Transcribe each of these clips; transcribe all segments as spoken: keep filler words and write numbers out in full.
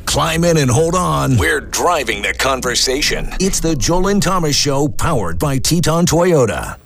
Climb in and hold on. We're driving the conversation. It's the Joel and Thomas Show, powered by Teton Toyota.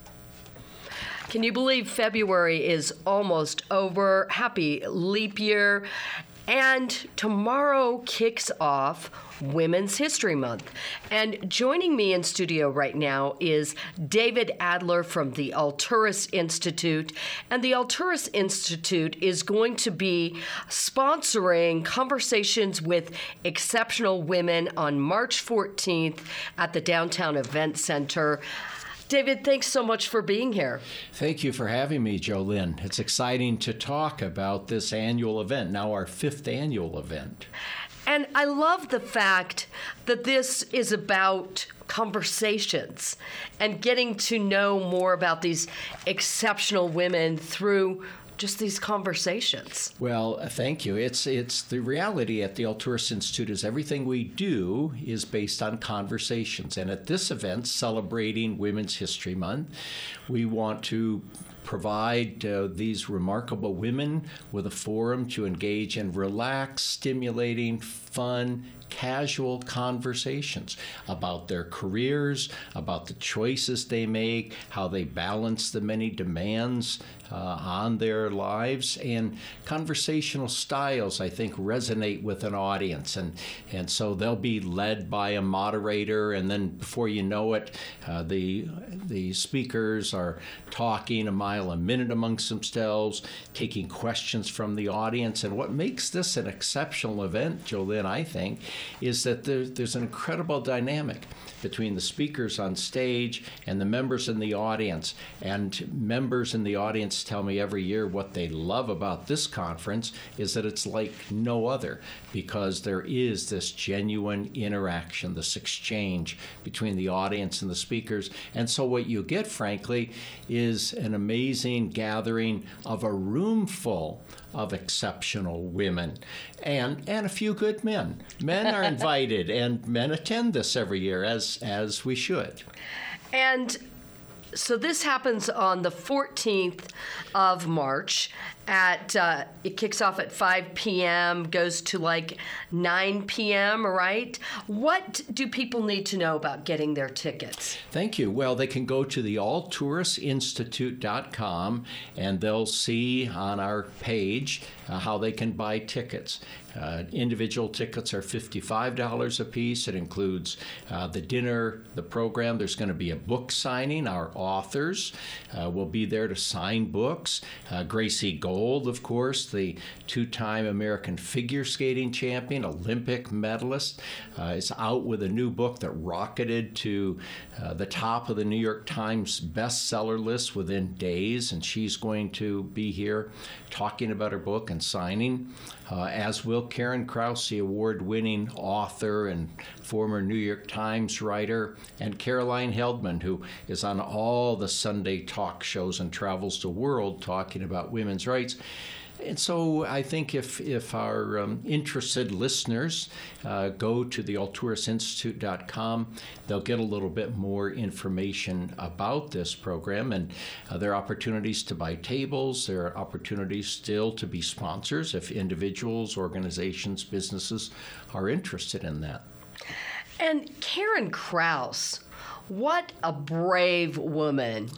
Can you believe February is almost over? Happy leap year. And tomorrow kicks off Women's History Month. And joining me in studio right now is David Adler from the Alturas Institute. And the Alturas Institute is going to be sponsoring conversations with exceptional women on March fourteenth at the Downtown Event Center. David, thanks so much for being here. Thank you for having me, Jolynn. It's exciting to talk about this annual event, now our fifth annual event. And I love the fact that this is about conversations and getting to know more about these exceptional women through just these conversations. Well, thank you. It's it's the reality at the Alturas Institute is everything we do is based on conversations. And at this event, celebrating Women's History Month, we want to provide uh, these remarkable women with a forum to engage in relaxed, stimulating, fun, casual conversations about their careers, about the choices they make, how they balance the many demands uh, on their lives. And conversational styles, I think, resonate with an audience. And, and so they'll be led by a moderator, and then before you know it, uh, the, the speakers are talking a mile a minute amongst themselves, taking questions from the audience. And what makes this an exceptional event, Jolynn, I think, is that there, there's an incredible dynamic between the speakers on stage and the members in the audience. And members in the audience tell me every year what they love about this conference is that it's like no other, because there is this genuine interaction, this exchange between the audience and the speakers. And so what you get, frankly, is an amazing gathering of a room full of exceptional women and and a few good men. Men are invited, and men attend this every year, as as we should. And so this happens on the fourteenth of March. At uh, it kicks off at five p.m., goes to like nine p.m., right? What do people need to know about getting their tickets? Thank you. Well, they can go to the alturas institute dot com, and they'll see on our page uh, how they can buy tickets. Uh, individual tickets are fifty-five dollars a piece. It includes uh, the dinner, the program. There's going to be a book signing. Our authors uh, will be there to sign books. Uh, Gracie Gold, of course, the two-time American figure skating champion, Olympic medalist, uh, is out with a new book that rocketed to uh, the top of the New York Times bestseller list within days, and she's going to be here talking about her book and signing, uh, as will Karen Krause, the award-winning author and former New York Times writer, and Caroline Heldman, who is on all the Sunday talk shows and travels the world talking about women's rights. And so I think if if our um, interested listeners uh, go to the alturas institute dot com, they'll get a little bit more information about this program. And uh, there are opportunities to buy tables. There are opportunities still to be sponsors if individuals, organizations, businesses are interested in that. And Karen Krause, what a brave woman.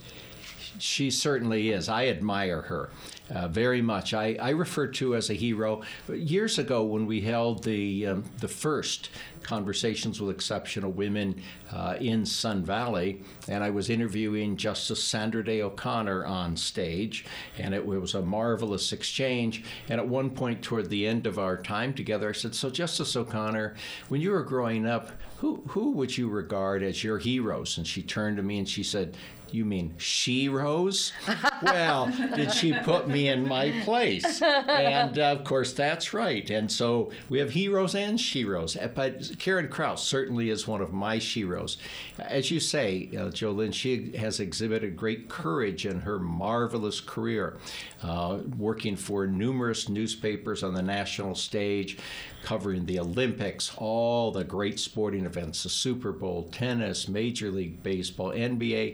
She certainly is. I admire her uh, very much. I, I refer to as a hero. Years ago, when we held the um, the first Conversations with Exceptional Women uh, in Sun Valley, and I was interviewing Justice Sandra Day O'Connor on stage, and it was a marvelous exchange. And at one point toward the end of our time together, I said, so Justice O'Connor, when you were growing up, who, who would you regard as your heroes? And she turned to me and she said, you mean she-rose? Well, did she put me in my place? And, uh, of course, that's right. And so we have heroes and she-rose. But Karen Krause certainly is one of my she-rose. As you say, uh, Jolynn, she has exhibited great courage in her marvelous career, uh, working for numerous newspapers on the national stage, covering the Olympics, all the great sporting events, the Super Bowl, tennis, Major League Baseball, N B A.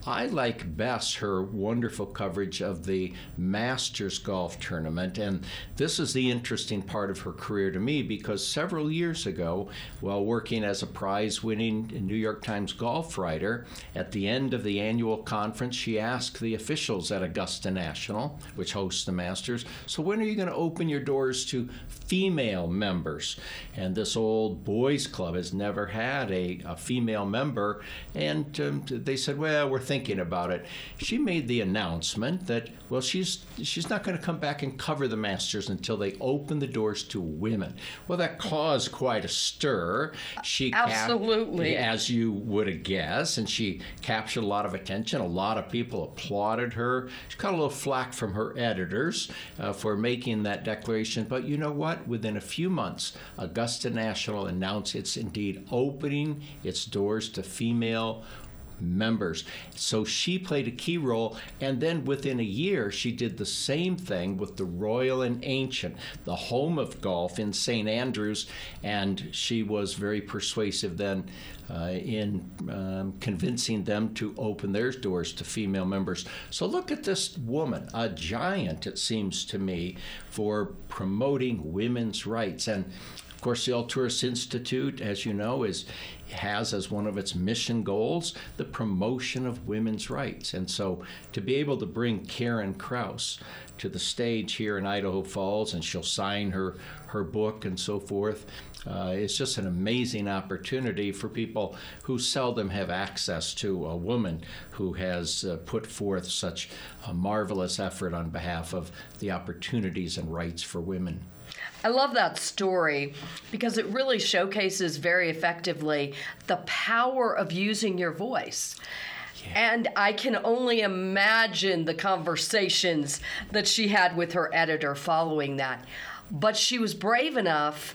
I like best her wonderful coverage of the Masters golf tournament. And this is the interesting part of her career to me, because several years ago, while working as a prize-winning New York Times golf writer, at the end of the annual conference, she asked the officials at Augusta National, which hosts the Masters, so when are you going to open your doors to female members? And this old boys club has never had a, a female member, and um, they said, well, we're thinking about it. She made the announcement that, well, she's she's not going to come back and cover the Masters until they open the doors to women. Well, that caused quite a stir. She Absolutely. Cap- as you would guess, and she captured a lot of attention. A lot of people applauded her. She got a little flack from her editors uh, for making that declaration. But you know what? Within a few months, Augusta National announced it's indeed opening its doors to female members. So she played a key role, and then within a year she did the same thing with the Royal and Ancient, the home of golf in Saint Andrews, and she was very persuasive then uh, in um, convincing them to open their doors to female members. So look at this woman, a giant, it seems to me, for promoting women's rights. And of course, the Alturas Institute, as you know, is has as one of its mission goals the promotion of women's rights. And so to be able to bring Karen Kraus to the stage here in Idaho Falls, and she'll sign her, her book and so forth, uh, it's just an amazing opportunity for people who seldom have access to a woman who has uh, put forth such a marvelous effort on behalf of the opportunities and rights for women. I love that story because it really showcases very effectively the power of using your voice. Yeah. And I can only imagine the conversations that she had with her editor following that. But she was brave enough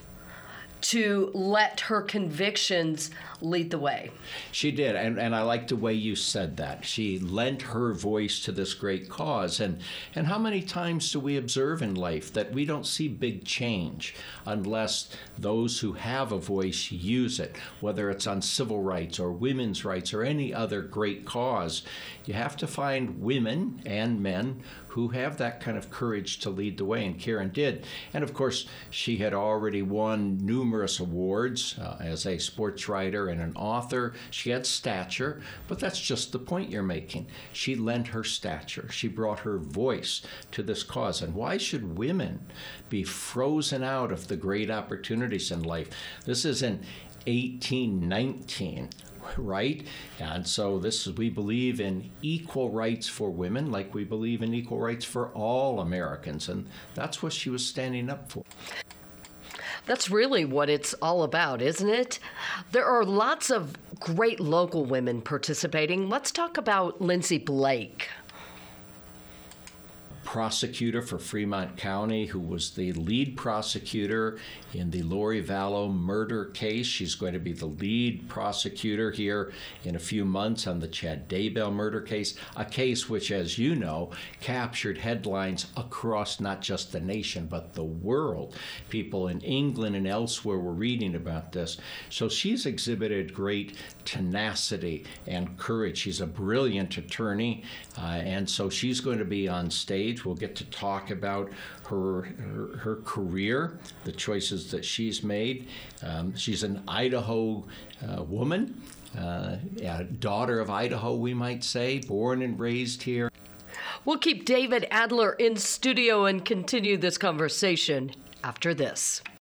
to let her convictions lead the way. She did, and, and I like the way you said that. She lent her voice to this great cause. And, and how many times do we observe in life that we don't see big change unless those who have a voice use it, whether it's on civil rights or women's rights or any other great cause? You have to find women and men who have that kind of courage to lead the way, and Karen did. And of course, she had already won numerous awards uh, as a sports writer and an author. She had stature, but that's just the point you're making. She lent her stature. She brought her voice to this cause. And why should women be frozen out of the great opportunities in life? This is in eighteen nineteen. Right? And so this is, we believe in equal rights for women like we believe in equal rights for all Americans. And that's what she was standing up for. That's really what it's all about, isn't it? There are lots of great local women participating. Let's talk about Lindsay Blake. Prosecutor for Fremont County, who was the lead prosecutor in the Lori Vallow murder case. She's going to be the lead prosecutor here in a few months on the Chad Daybell murder case, a case which, as you know, captured headlines across not just the nation, but the world. People in England and elsewhere were reading about this. So she's exhibited great tenacity and courage. She's a brilliant attorney, uh, and so she's going to be on stage. We'll get to talk about her, her, her career, the choices that she's made. Um, she's an Idaho uh, woman, uh, a daughter of Idaho, we might say, born and raised here. We'll keep David Adler in studio and continue this conversation after this.